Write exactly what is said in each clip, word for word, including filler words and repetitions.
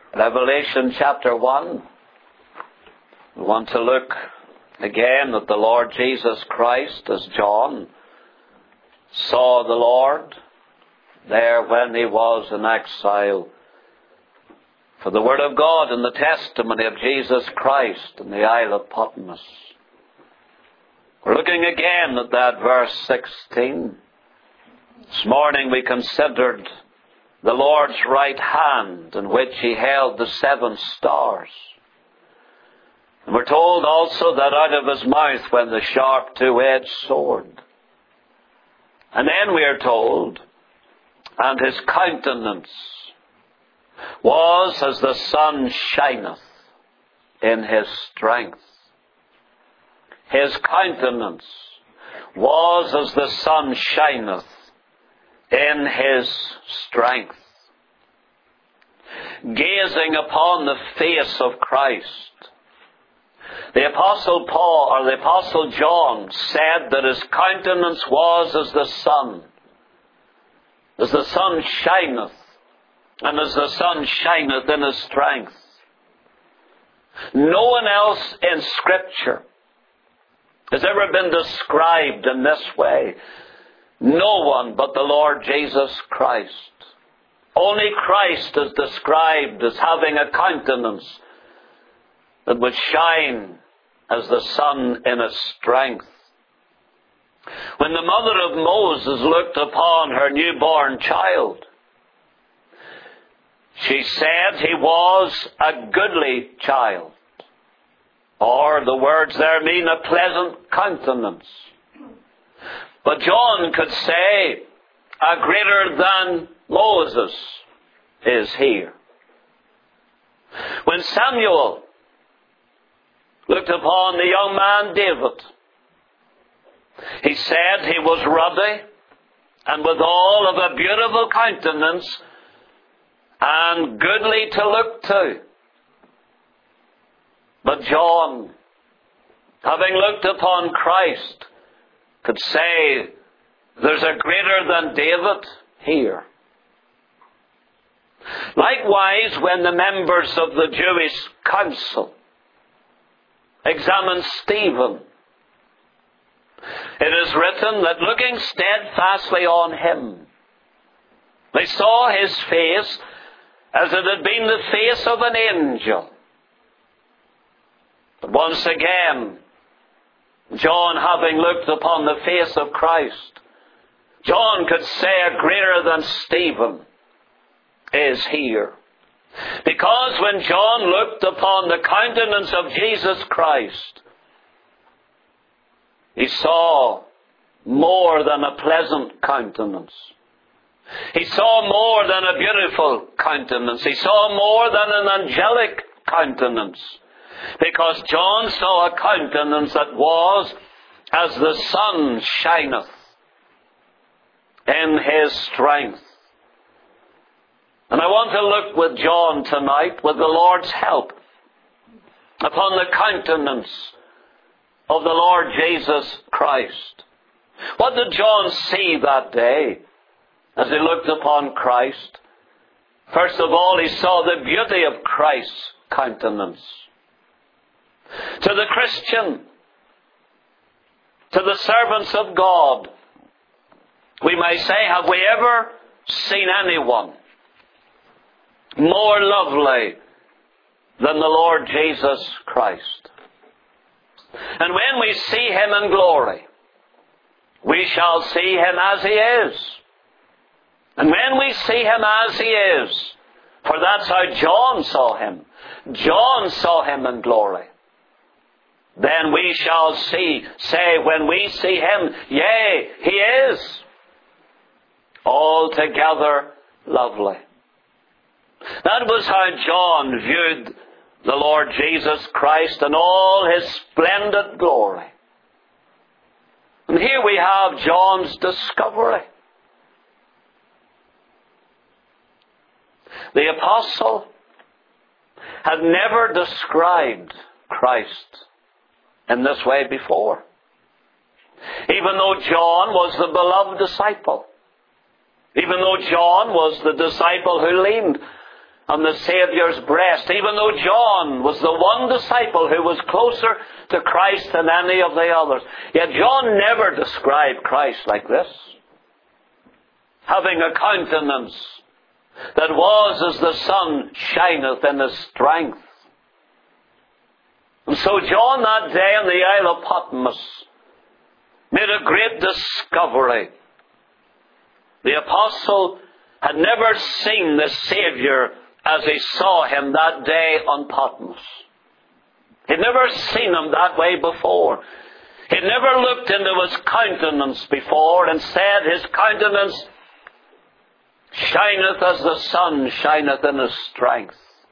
Revelation chapter one. We want to look again at the Lord Jesus Christ as John saw the Lord there when he was in exile for the Word of God and the testimony of Jesus Christ in the Isle of Patmos. We're looking again at that verse sixteen. This morning we considered the Lord's right hand in which he held the seven stars. And we're told also that out of his mouth went the sharp two-edged sword. And then we are told, and his countenance was as the sun shineth in his strength. His countenance was as the sun shineth in his strength. Gazing upon the face of Christ, the Apostle Paul, or the Apostle John, said that his countenance was as the sun, as the sun shineth, and as the sun shineth in his strength. No one else in Scripture has ever been described in this way. No one but the Lord Jesus Christ. Only Christ is described as having a countenance that would shine as the sun in its strength. When the mother of Moses looked upon her newborn child, she said he was a goodly child. Or the words there mean a pleasant countenance. But John could say, a greater than Moses is here. When Samuel looked upon the young man David, he said he was ruddy and withal of a beautiful countenance and goodly to look to. But John, having looked upon Christ, could say, there's a greater than David here. Likewise, when the members of the Jewish council examined Stephen, it is written that looking steadfastly on him, they saw his face as it had been the face of an angel. But once again, John, having looked upon the face of Christ, John could say a greater than Stephen is here. Because when John looked upon the countenance of Jesus Christ, he saw more than a pleasant countenance. He saw more than a beautiful countenance. He saw more than an angelic countenance. Because John saw a countenance that was as the sun shineth in his strength. And I want to look with John tonight, with the Lord's help, upon the countenance of the Lord Jesus Christ. What did John see that day as he looked upon Christ? First of all, he saw the beauty of Christ's countenance. To the Christian, to the servants of God, we may say, have we ever seen anyone more lovely than the Lord Jesus Christ? And when we see him in glory, we shall see him as he is. And when we see him as he is, for that's how John saw him, John saw him in glory, then we shall see, say, when we see him, yea, he is altogether lovely. That was how John viewed the Lord Jesus Christ in all his splendid glory. And here we have John's discovery. The apostle had never described Christ in this way before. Even though John was the beloved disciple, even though John was the disciple who leaned on the Saviour's breast, even though John was the one disciple who was closer to Christ than any of the others. Yet John never described Christ like this, having a countenance that was as the sun shineth in his strength. And so John that day on the Isle of Patmos made a great discovery. The apostle had never seen the Saviour as he saw him that day on Patmos. He'd never seen him that way before. He'd never looked into his countenance before and said, his countenance shineth as the sun shineth in his strength.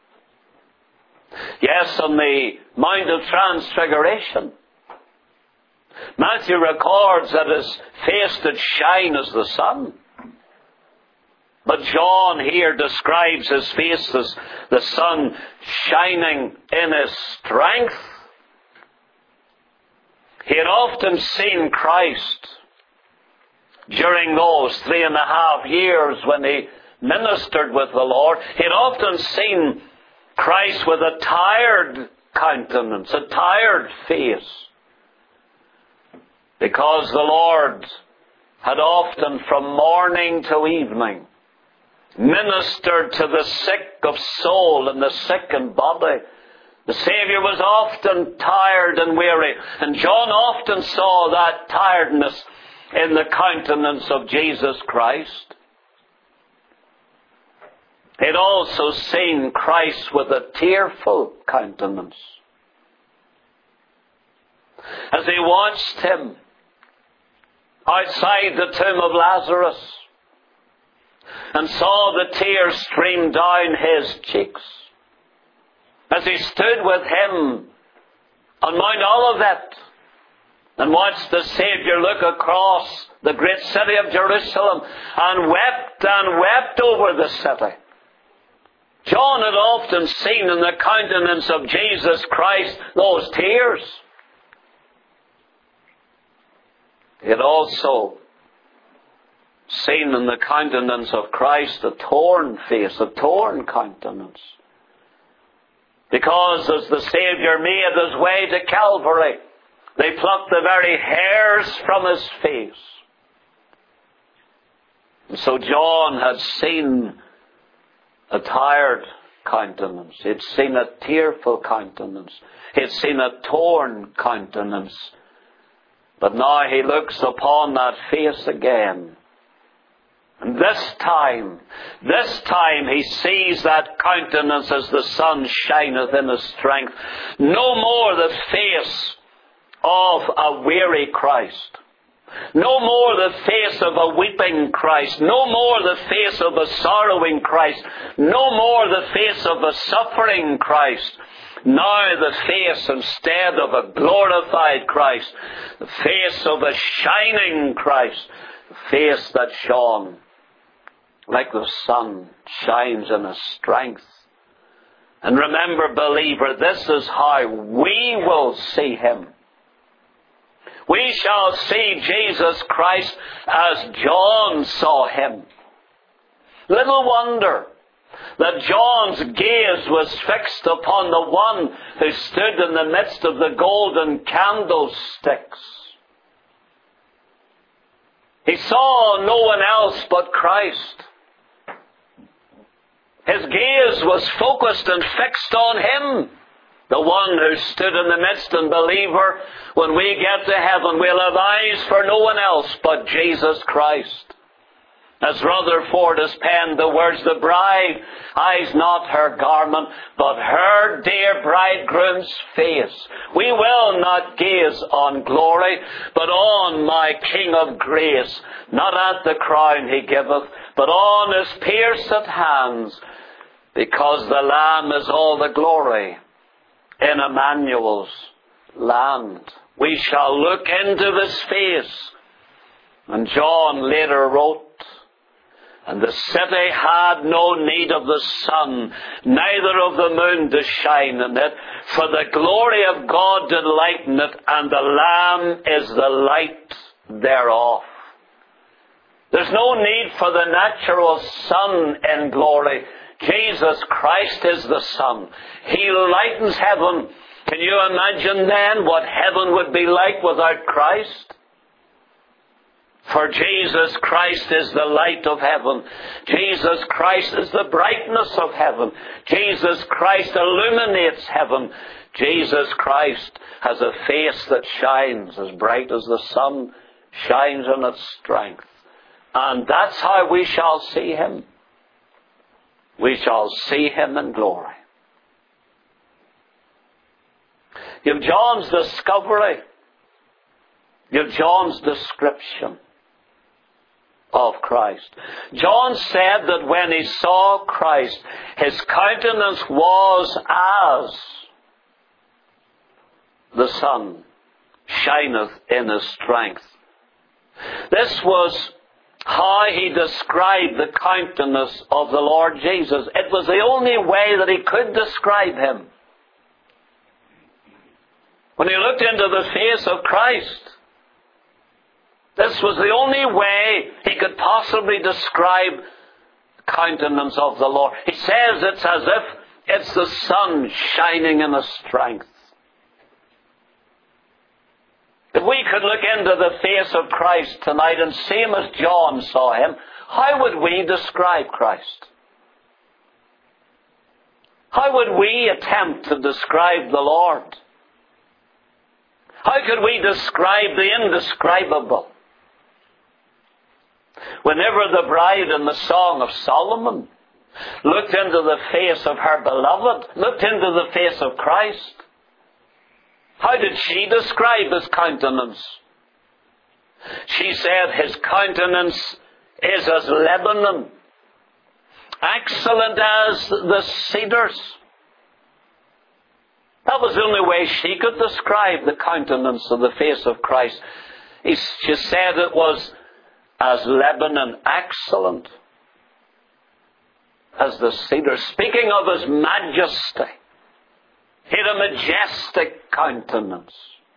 Yes, on the Mount of Transfiguration, Matthew records that his face did shine as the sun. But John here describes his face as the sun shining in his strength. He had often seen Christ during those three and a half years when he ministered with the Lord. He had often seen Christ with a tired countenance, a tired face, because the Lord had often from morning to evening ministered to the sick of soul and the sick in body. The Saviour was often tired and weary, and John often saw that tiredness in the countenance of Jesus Christ. He had also seen Christ with a tearful countenance. As he watched him outside the tomb of Lazarus and saw the tears stream down his cheeks, as he stood with him on Mount Olivet and watched the Saviour look across the great city of Jerusalem and wept and wept over the city. John had often seen in the countenance of Jesus Christ those tears. He had also seen in the countenance of Christ a torn face, a torn countenance. Because as the Saviour made his way to Calvary, they plucked the very hairs from his face. And so John had seen a tired countenance. He'd seen a tearful countenance. He'd seen a torn countenance. But now he looks upon that face again. And this time, this time he sees that countenance as the sun shineth in his strength. No more the face of a weary Christ. No more the face of a weeping Christ. No more the face of a sorrowing Christ. No more the face of a suffering Christ. Now the face instead of a glorified Christ. The face of a shining Christ. The face that shone like the sun shines in his strength. And remember, believer, this is how we will see him. We shall see Jesus Christ as John saw him. Little wonder that John's gaze was fixed upon the one who stood in the midst of the golden candlesticks. He saw no one else but Christ. His gaze was focused and fixed on him. The one who stood in the midst, and believer, when we get to heaven, we'll have eyes for no one else but Jesus Christ. As Rutherford has penned the words, the bride eyes not her garment, but her dear bridegroom's face. We will not gaze on glory, but on my King of grace, not at the crown he giveth, but on his pierced hands, because the Lamb is all the glory in Emmanuel's land. We shall look into his face. And John later wrote, and the city had no need of the sun, neither of the moon to shine in it, for the glory of God did lighten it, and the Lamb is the light thereof. There's no need for the natural sun in glory. Jesus Christ is the Son. He lightens heaven. Can you imagine then what heaven would be like without Christ? For Jesus Christ is the light of heaven. Jesus Christ is the brightness of heaven. Jesus Christ illuminates heaven. Jesus Christ has a face that shines as bright as the sun shines in its strength. And that's how we shall see Him. We shall see Him in glory. You have John's discovery. You have John's description of Christ. John said that when he saw Christ, his countenance was as the sun shineth in his strength. This was how he described the countenance of the Lord Jesus. It was the only way that he could describe Him. When he looked into the face of Christ, this was the only way he could possibly describe the countenance of the Lord. He says it's as if it's the sun shining in his strength. If we could look into the face of Christ tonight and see Him as John saw Him, how would we describe Christ? How would we attempt to describe the Lord? How could we describe the indescribable? Whenever the bride in the Song of Solomon looked into the face of her beloved, looked into the face of Christ, how did she describe His countenance? She said, His countenance is as Lebanon, excellent as the cedars. That was the only way she could describe the countenance of the face of Christ. She said it was as Lebanon, excellent as the cedar. Speaking of His majesty, He had a majestic countenance.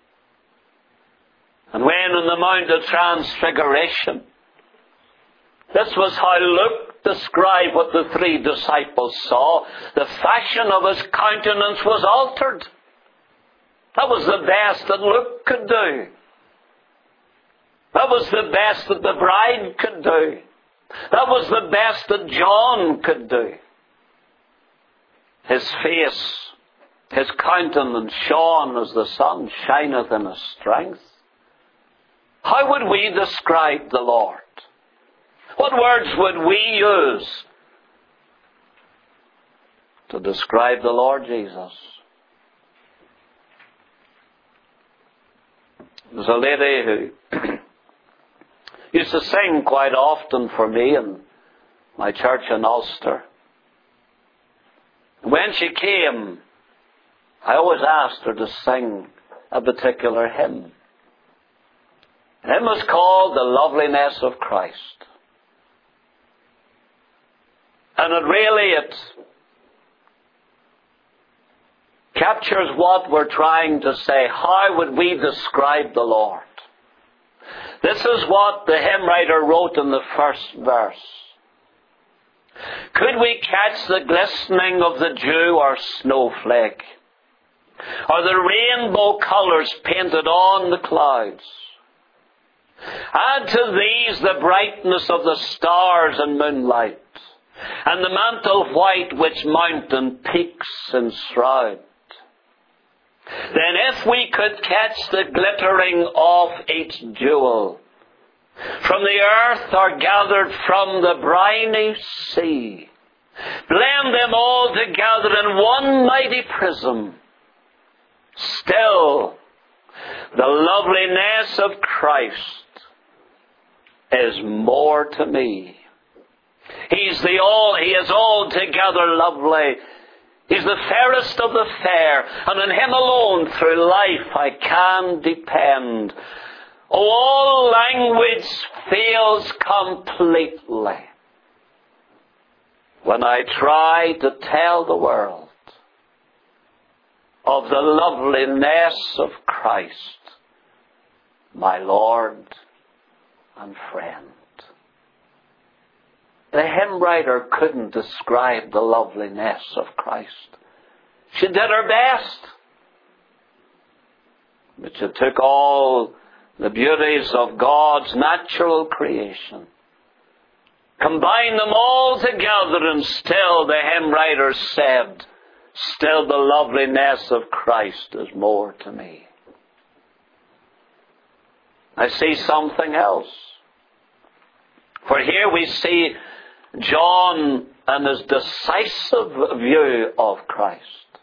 And when in the Mount of Transfiguration, this was how Luke described what the three disciples saw. The fashion of His countenance was altered. That was the best that Luke could do. That was the best that the bride could do. That was the best that John could do. His face, His countenance shone as the sun shineth in His strength. How would we describe the Lord? What words would we use to describe the Lord Jesus? There's a lady who used to sing quite often for me in my church in Ulster. When she came, I always asked her to sing a particular hymn. The hymn was called The Loveliness of Christ. And it really, it captures what we're trying to say. How would we describe the Lord? This is what the hymn writer wrote in the first verse. Could we catch the glistening of the dew or snowflake, or the rainbow colours painted on the clouds? Add to these the brightness of the stars and moonlight, and the mantle white which mountain peaks enshroud. Then if we could catch the glittering of each jewel, from the earth or gathered from the briny sea, blend them all together in one mighty prism, still the loveliness of Christ is more to me. He's the all, He is altogether lovely. He's the fairest of the fair, and on Him alone through life I can depend. Oh, all language fails completely when I try to tell the world of the loveliness of Christ, my Lord and friend. The hymn writer couldn't describe the loveliness of Christ. She did her best. But she took all the beauties of God's natural creation, combined them all together, and still the hymn writer said, still the loveliness of Christ is more to me. I see something else. For here we see John and his decisive view of Christ.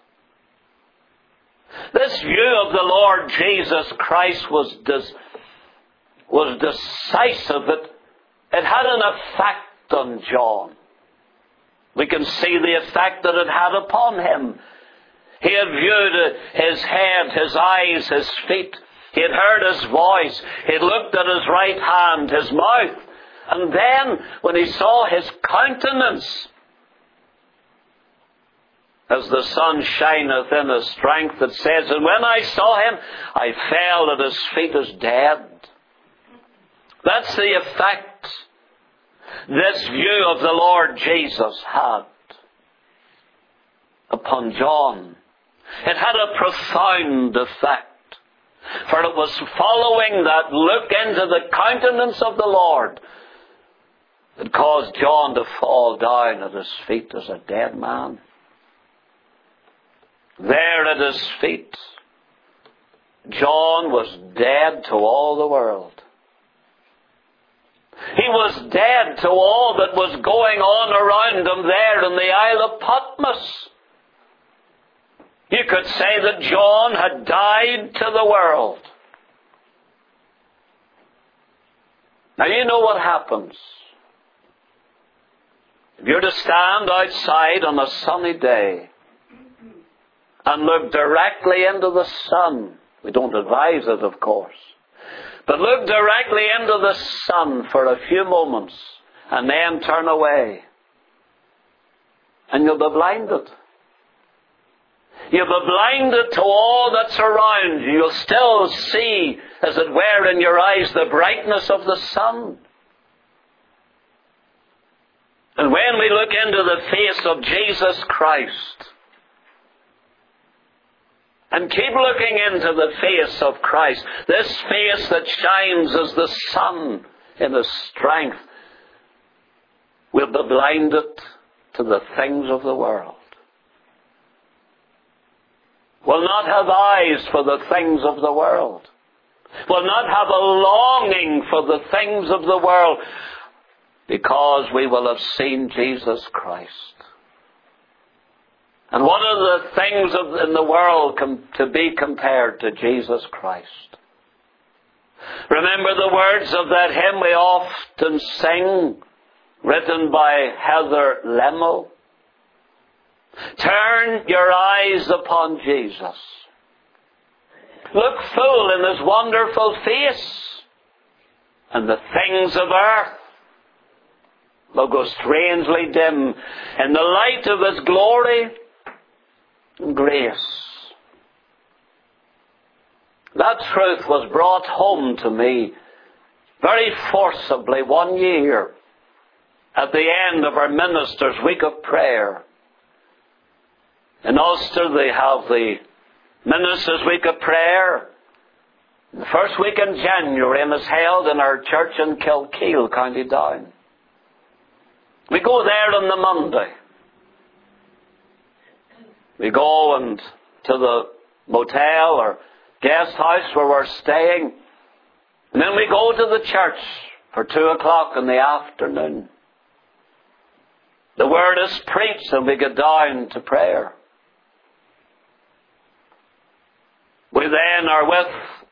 This view of the Lord Jesus Christ was dis- was decisive. It, it had an effect on John. We can see the effect that it had upon him. He had viewed his head, his eyes, his feet. He had heard his voice. He had looked at his right hand, his mouth. And then, when he saw his countenance, as the sun shineth in his strength, it says, and when I saw him, I fell at his feet as dead. That's the effect this view of the Lord Jesus had upon John. It had a profound effect. For it was following that look into the countenance of the Lord that caused John to fall down at his feet as a dead man. There at his feet, John was dead to all the world. He was dead to all that was going on around him there in the Isle of Patmos. You could say that John had died to the world. Now you know what happens. If you're to stand outside on a sunny day and look directly into the sun, we don't advise it, of course, but look directly into the sun for a few moments and then turn away, and you'll be blinded. You'll be blinded to all that's around you. You'll still see, as it were, in your eyes the brightness of the sun. And when we look into the face of Jesus Christ, and keep looking into the face of Christ, this face that shines as the sun in his strength, we'll be blinded to the things of the world. Will not have eyes for the things of the world. Will not have a longing for the things of the world, because we will have seen Jesus Christ. And what are the things of, in the world com- to be compared to Jesus Christ? Remember the words of that hymn we often sing, written by Heather Lemmel? Turn your eyes upon Jesus. Look full in his wonderful face, and the things of earth will go strangely dim in the light of his glory and grace. That truth was brought home to me very forcibly one year at the end of our ministers' week of prayer. In Ulster they have the Ministers' Week of Prayer. The first week in January, and it's held in our church in Kilkeel, County Down. We go there on the Monday. We go and to the motel or guest house where we're staying. And then we go to the church for two o'clock in the afternoon. The word is preached and we get down to prayer. We then are with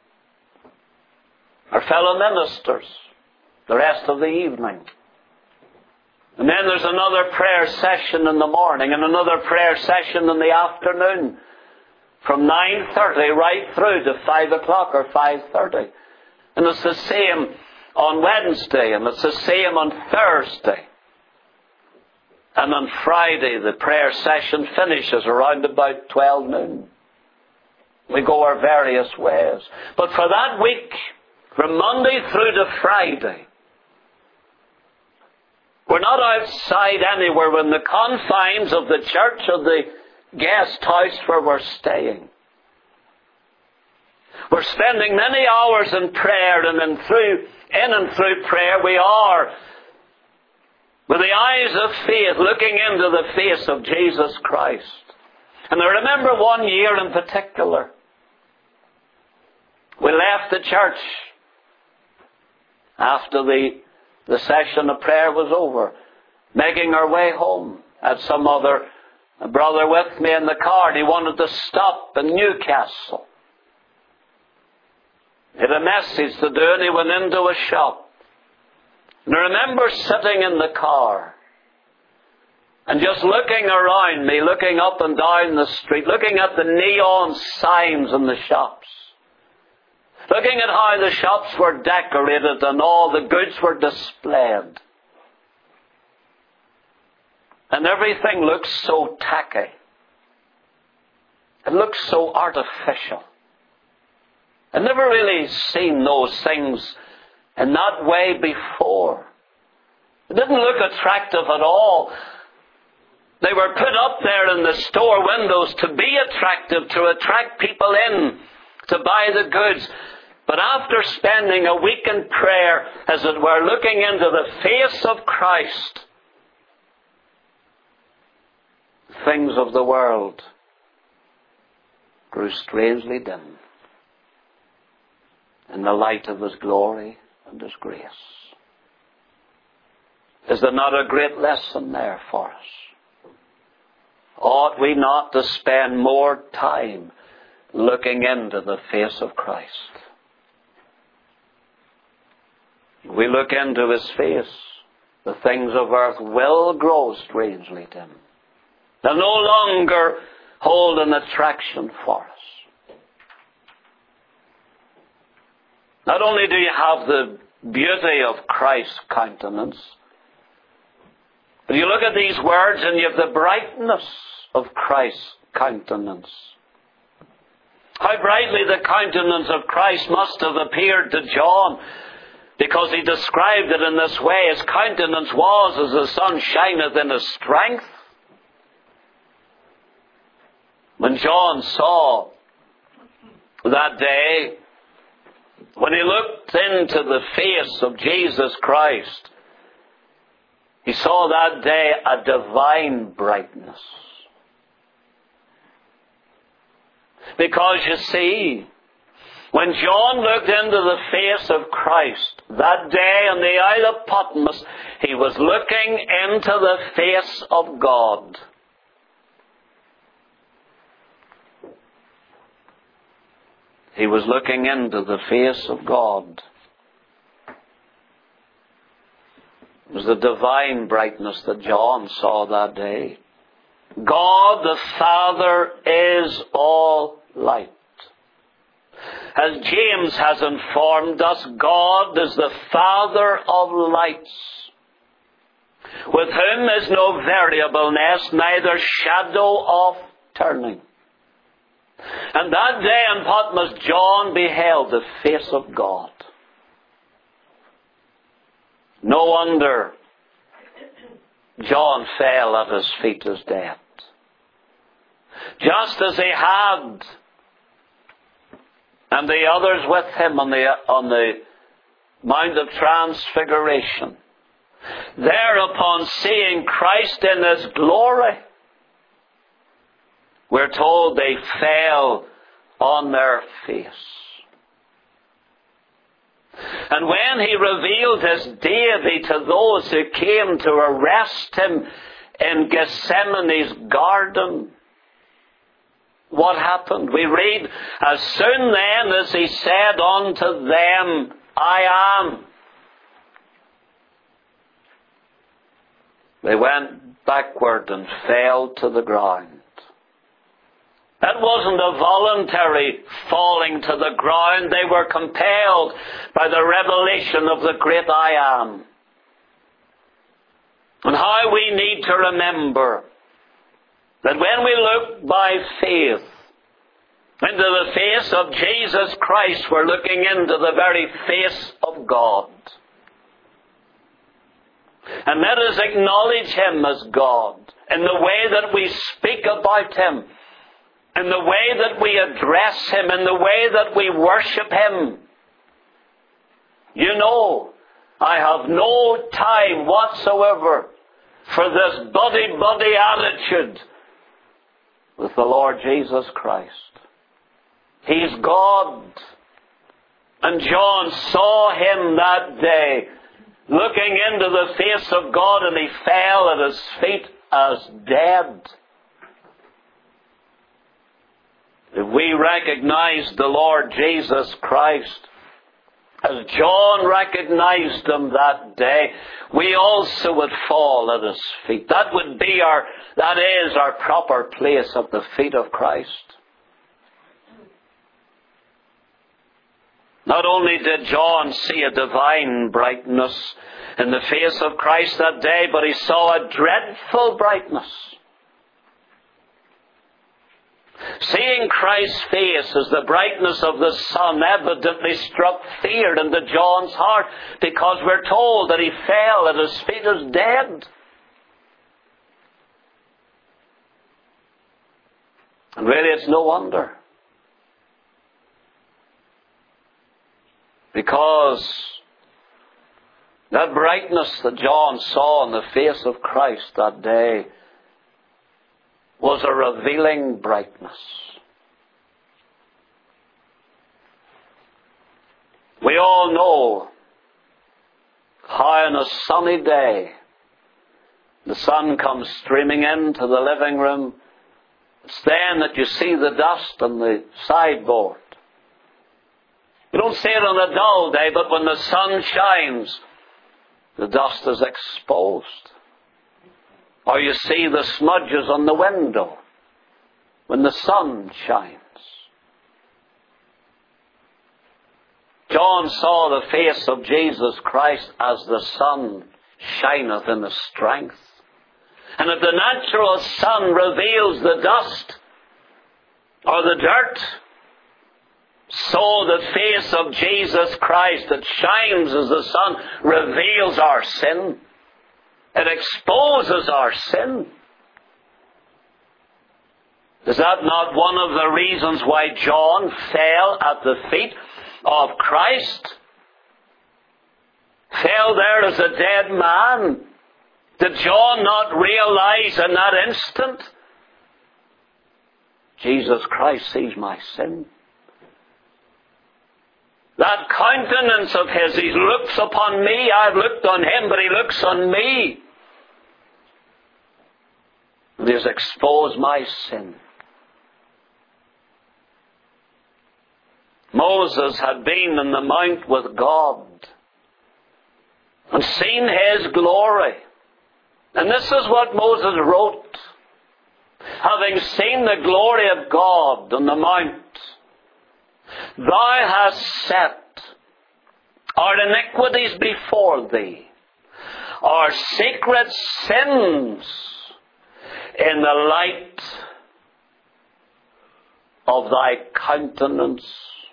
our fellow ministers the rest of the evening. And then there's another prayer session in the morning and another prayer session in the afternoon, from nine thirty right through to five o'clock or five thirty. And it's the same on Wednesday, and it's the same on Thursday. And on Friday the prayer session finishes around about twelve noon. We go our various ways. But for that week, from Monday through to Friday, we're We're not outside anywhere. We're in the confines of the church or the guest house where we're staying. We're spending many hours in prayer, and in, through, in and through prayer we are, with the eyes of faith, looking into the face of Jesus Christ. And I remember one year in particular, we left the church after the, the session of prayer was over, making our way home. I had some other brother with me in the car, and he wanted to stop in Newcastle. He had a message to do, and he went into a shop. And I remember sitting in the car and just looking around me, looking up and down the street, looking at the neon signs in the shops, looking at how the shops were decorated and all the goods were displayed. And everything looked so tacky. It looked so artificial. I'd never really seen those things in that way before. It didn't look attractive at all. They were put up there in the store windows to be attractive, to attract people in, to buy the goods. But after spending a week in prayer, as it were, looking into the face of Christ, things of the world grew strangely dim in the light of His glory and His grace. Is there not a great lesson there for us? Ought we not to spend more time looking into the face of Christ? We look into His face, the things of earth will grow strangely dim. They'll no longer hold an attraction for us. Not only do you have the beauty of Christ's countenance, but you look at these words and you have the brightness of Christ's countenance. How brightly the countenance of Christ must have appeared to John, because he described it in this way. His countenance was as the sun shineth in his strength. When John saw that day, when he looked into the face of Jesus Christ, he saw that day a divine brightness. Because you see, when John looked into the face of Christ that day on the Isle of Patmos, he was looking into the face of God. He was looking into the face of God. It was the divine brightness that John saw that day. God the Father is all light. As James has informed us, God is the Father of lights, with whom is no variableness, neither shadow of turning. And that day in Patmos, John beheld the face of God. No wonder John fell at his feet as dead. Just as he had, and the others with him on the, on the Mount of Transfiguration. Thereupon, seeing Christ in His glory, we're told they fell on their face. And when He revealed His deity to those who came to arrest Him in Gethsemane's garden, what happened? We read, as soon then as He said unto them, I am, they went backward and fell to the ground. That wasn't a voluntary falling to the ground. They were compelled by the revelation of the great I am. And how we need to remember that when we look by faith into the face of Jesus Christ, we're looking into the very face of God. And let us acknowledge Him as God in the way that we speak about Him, in the way that we address Him, in the way that we worship Him. You know, I have no time whatsoever for this buddy-buddy attitude with the Lord Jesus Christ. He's God. And John saw Him that day, looking into the face of God, and he fell at His feet as dead. If we recognize the Lord Jesus Christ as John recognized Him that day, we also would fall at His feet. That would be our, that is our proper place at the feet of Christ. Not only did John see a divine brightness in the face of Christ that day, but he saw a dreadful brightness. Seeing Christ's face as the brightness of the sun evidently struck fear into John's heart, because we're told that he fell at His feet as dead. And really, it's no wonder. Because that brightness that John saw in the face of Christ that day was a revealing brightness. We all know how on a sunny day the sun comes streaming into the living room. It's then that you see the dust on the sideboard. You don't see it on a dull day, but when the sun shines, the dust is exposed. Or you see the smudges on the window when the sun shines. John saw the face of Jesus Christ as the sun shineth in His strength. And if the natural sun reveals the dust or the dirt, so the face of Jesus Christ that shines as the sun reveals our sin. It exposes our sin. Is that not one of the reasons why John fell at the feet of Christ? Fell there as a dead man. Did John not realize in that instant, Jesus Christ sees my sin? That countenance of His, He looks upon me. I've looked on Him, but He looks on me. And He has exposed my sin. Moses had been in the mount with God and seen His glory. And this is what Moses wrote. Having seen the glory of God on the mount, Thou hast set our iniquities before Thee, our secret sins in the light of Thy countenance.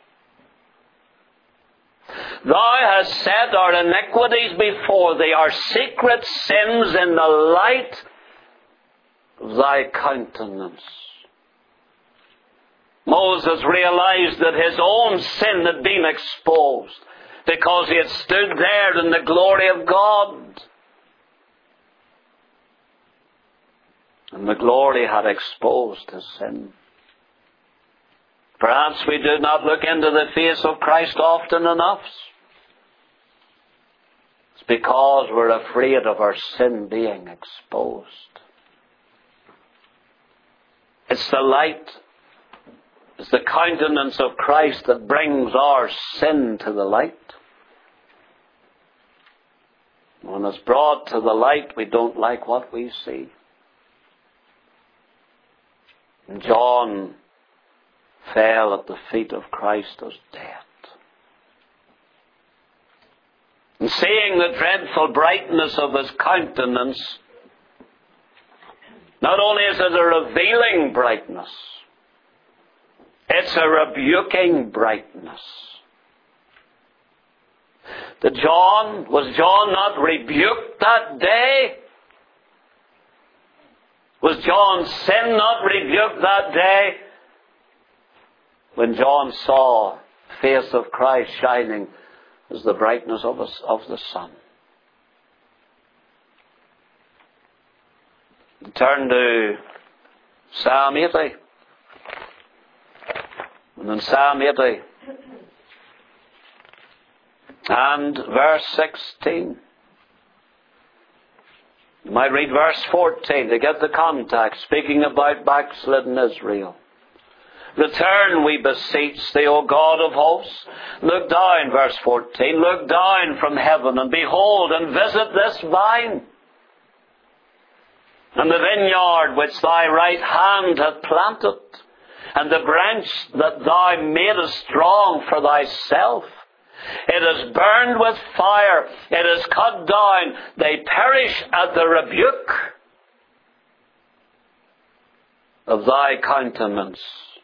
Thou hast set our iniquities before Thee, our secret sins in the light of Thy countenance. Moses realized that his own sin had been exposed because he had stood there in the glory of God. And the glory had exposed his sin. Perhaps we do not look into the face of Christ often enough. It's because we're afraid of our sin being exposed. It's the light, it's the countenance of Christ that brings our sin to the light. When it's brought to the light, we don't like what we see. And John fell at the feet of Christ as dead. And seeing the dreadful brightness of His countenance, not only is it a revealing brightness, it's a rebuking brightness. Did John, was John not rebuked that day? Was John's sin not rebuked that day? When John saw the face of Christ shining as the brightness of, us, of the sun. Turn to Psalm eighty. And in Psalm eighty and verse sixteen. You might read verse fourteen to get the context, speaking about backslidden Israel. Return, we beseech thee, O God of hosts. Look down, verse fourteen, look down from heaven and behold and visit this vine and the vineyard which thy right hand hath planted, and the branch that thou madest strong for thyself. It is burned with fire, it is cut down, they perish at the rebuke of thy countenance.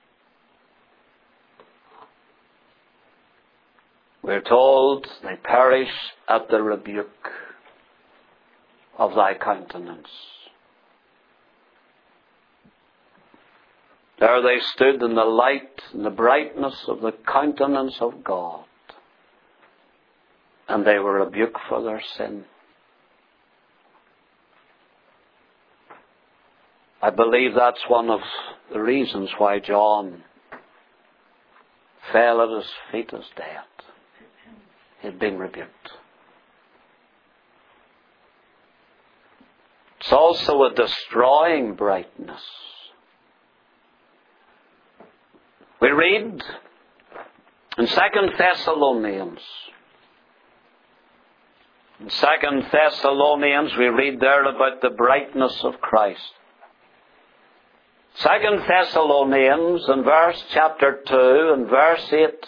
We're told they perish at the rebuke of thy countenance. There they stood in the light and the brightness of the countenance of God. And they were rebuked for their sin. I believe that's one of the reasons why John fell at his feet as dead. He'd been rebuked. It's also a destroying brightness. We read in Second Thessalonians. In Second Thessalonians, we read there about the brightness of Christ. Second Thessalonians, in verse chapter two, and verse eight.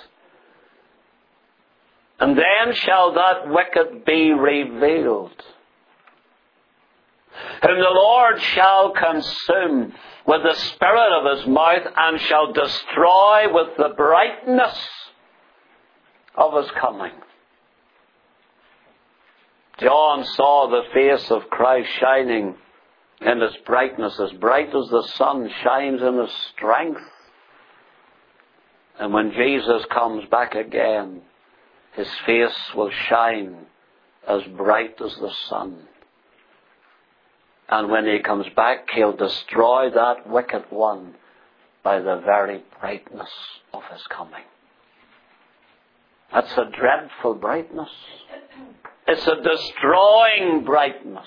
And then shall that wicked be revealed, whom the Lord shall consume with the spirit of his mouth, and shall destroy with the brightness of his coming. John saw the face of Christ shining in his brightness, as bright as the sun shines in his strength. And when Jesus comes back again, his face will shine as bright as the sun. And when he comes back, he'll destroy that wicked one by the very brightness of his coming. That's a dreadful brightness. It's a destroying brightness.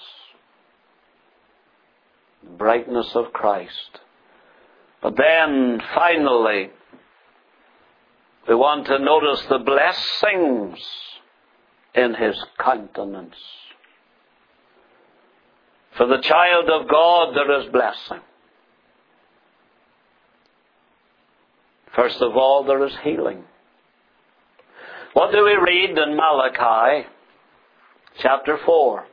The brightness of Christ. But then, finally, we want to notice the blessings in his countenance. For the child of God, there is blessing. First of all, there is healing. What do we read in Malachi chapter four?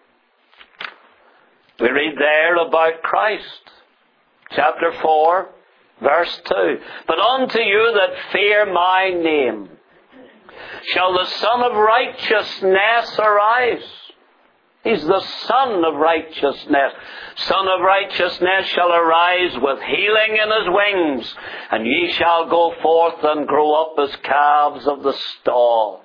We read there about Christ. Chapter four, verse two. But unto you that fear my name shall the Son of Righteousness arise. He's the Son of Righteousness. Son of Righteousness shall arise with healing in his wings, and ye shall go forth and grow up as calves of the stall.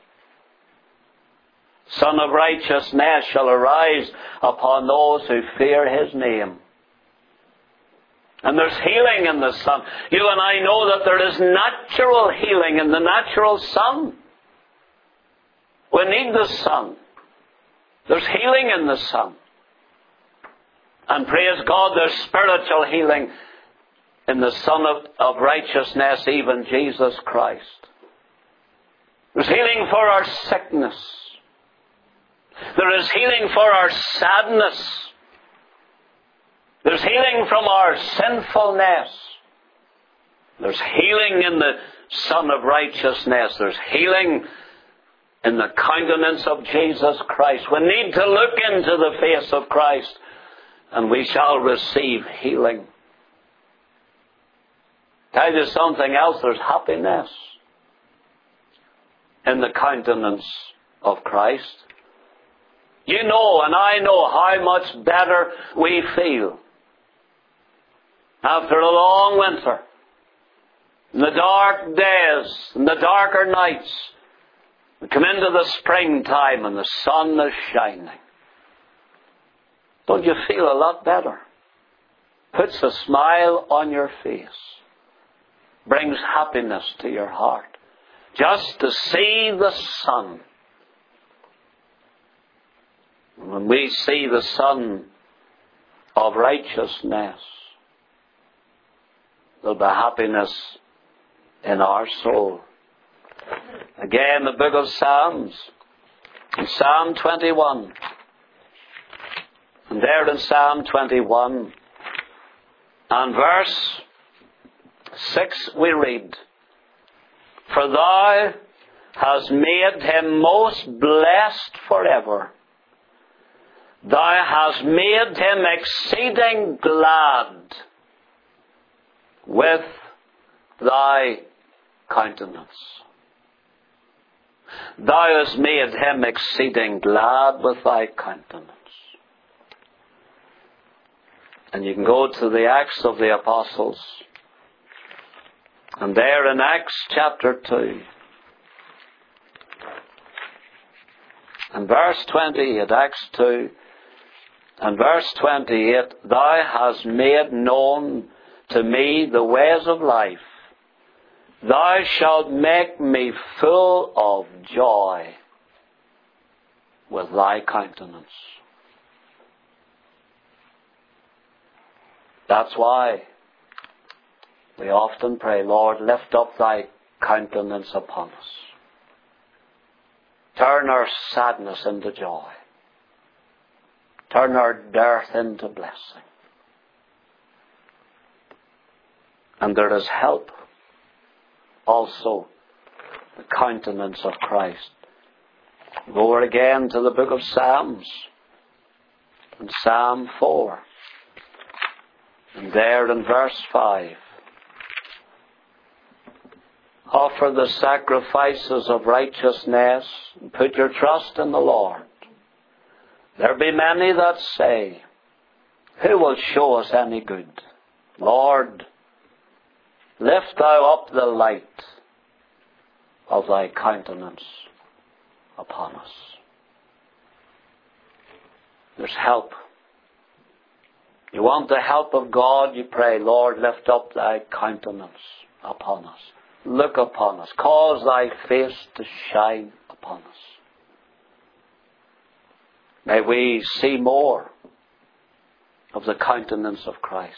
Son of Righteousness shall arise upon those who fear his name. And there's healing in the sun. You and I know that there is natural healing in the natural sun. We need the sun. There's healing in the sun. And praise God, there's spiritual healing in the Son of, of Righteousness, even Jesus Christ. There's healing for our sickness. There is healing for our sadness. There's healing from our sinfulness. There's healing in the Son of Righteousness. There's healing in the countenance of Jesus Christ. We need to look into the face of Christ, and we shall receive healing. Tell you something else, there's happiness in the countenance of Christ. You know and I know how much better we feel after a long winter, in the dark days, in the darker nights. We come into the springtime and the sun is shining. Don't you feel a lot better? Puts a smile on your face. Brings happiness to your heart. Just to see the sun. When we see the sun of righteousness, there'll be happiness in our soul. Again, the book of Psalms, in Psalm twenty-one. And there in Psalm twenty-one, and verse six we read, For thou hast made him most blessed forever. Thou hast made him exceeding glad with thy countenance. Thou hast made him exceeding glad with thy countenance. And you can go to the Acts of the Apostles. And there in Acts chapter two, and verse twenty-eight, Acts two, and verse twenty-eight, Thou hast made known to me the ways of life. Thou shalt make me full of joy with thy countenance. That's why we often pray, Lord, lift up thy countenance upon us. Turn our sadness into joy. Turn our dearth into blessing. And there is help also, the countenance of Christ. Go over again to the book of Psalms, in Psalm four. And there in verse five, offer the sacrifices of righteousness and put your trust in the Lord. There be many that say, Who will show us any good? Lord, lift thou up the light of thy countenance upon us. There's help. You want the help of God, you pray, Lord, lift up thy countenance upon us. Look upon us. Cause thy face to shine upon us. May we see more of the countenance of Christ.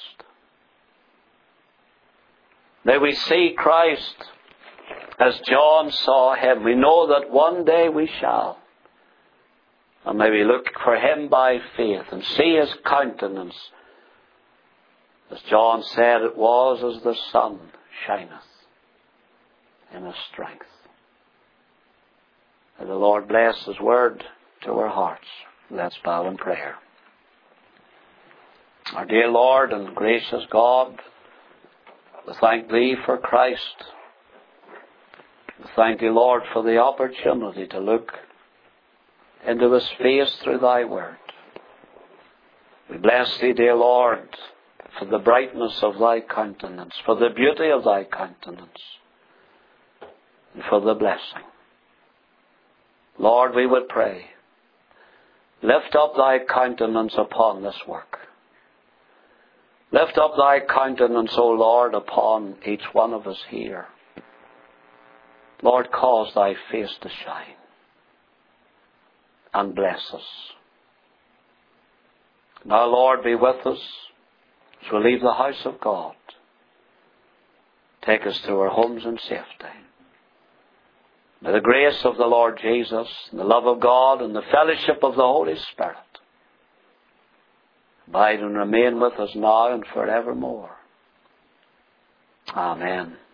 May we see Christ as John saw him. We know that one day we shall. And may we look for him by faith and see his countenance. As John said, it was as the sun shineth in his strength. May the Lord bless his word to our hearts. Let's bow in prayer. Our dear Lord and gracious God, we thank thee for Christ. We thank thee, Lord, for the opportunity to look into his face through thy word. We bless thee, dear Lord, for the brightness of thy countenance, for the beauty of thy countenance, and for the blessing. Lord, we would pray, lift up thy countenance upon this work. Lift up thy countenance, O Lord, upon each one of us here. Lord, cause thy face to shine and bless us. Now, Lord, be with us as we leave the house of God. Take us to our homes in safety. May the grace of the Lord Jesus, and the love of God, and the fellowship of the Holy Spirit abide and remain with us now and forevermore. Amen.